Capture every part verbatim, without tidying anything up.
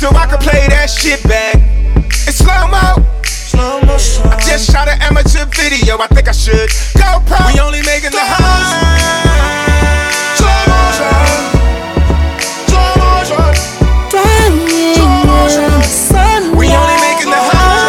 so I can play that shit back. In slow-mo. I just shot an amateur video, I think I should go pro. We only making the house. Slow motion. Slow motion. Slow motion. We only making the house.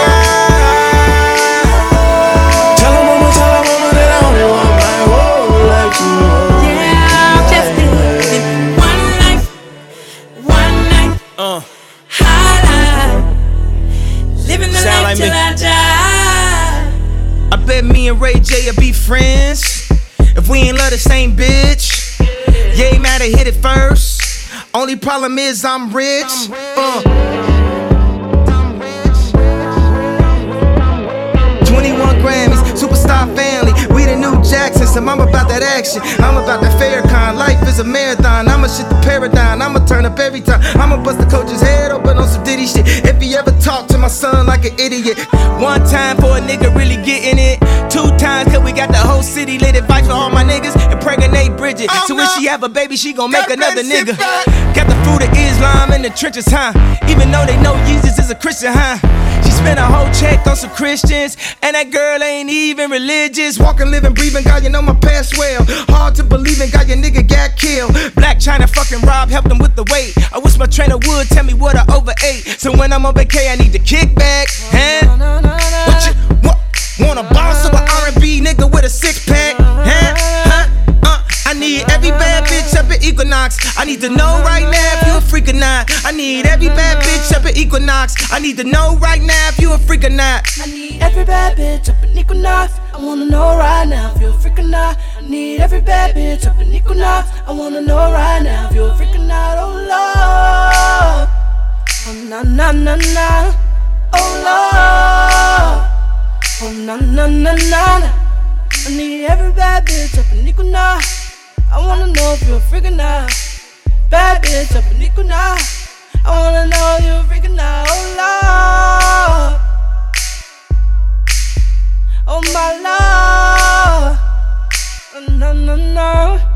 Tell a woman, tell a woman that I only want my whole life to hold. Yeah, just living one life, one night, uh. high life. Living the Sound life like till me. I die. I bet me and Ray J will be friends if we ain't love the same bitch. Yeah, he might have hit it first. Only problem is I'm rich. Uh. twenty-one Grammys, superstar family. We the new Jacksons, and I'm about that action. I'm about that Farrakhan. Life is a marathon. I'ma shit the paradigm. I'ma turn up every time. I'ma bust the coach's head open on some Diddy shit. If he ever talk to my son like an idiot. One time for a nigga really getting it. Two times cause we got the whole city lit. Advice for all my niggas. Impregnate Bridget. Oh, so no. when she have a baby, she gon' make Got another that shit nigga. back. Got the fruit of Islam in the trenches, huh? Even though they know Jesus is a Christian, huh? She spent a whole check on some Christians, and that girl ain't even religious. Walking, living, breathing, God, you know my past well. Hard to believe in, God, your nigga got killed. Black China fucking Rob helped him with the weight. I wish my trainer would tell me what I overate. So when I'm on vacay, I need to kick back, huh? What you, what, want a boss of an R and B nigga with a six pack, huh? Huh? Uh, I need every bad bitch up at Equinox. I need to know right now if you a freak or not. I need every bad bitch up at Equinox. I need to know right now if you a freak or not. I need every bad bitch up in Equinox. I wanna know right now if you're a freak or not. I need every bad bitch up in Equinox. I wanna know right now if you're a freak or not. Oh Lord, oh na na na na. Oh Lord, oh na na na na. I need every bad bitch up in Equinox. I wanna know if you're a freak or not. Bad bitch up in Equinox. I wanna know if you're a freak or not. Oh Lord, oh my Lord, oh, no no no.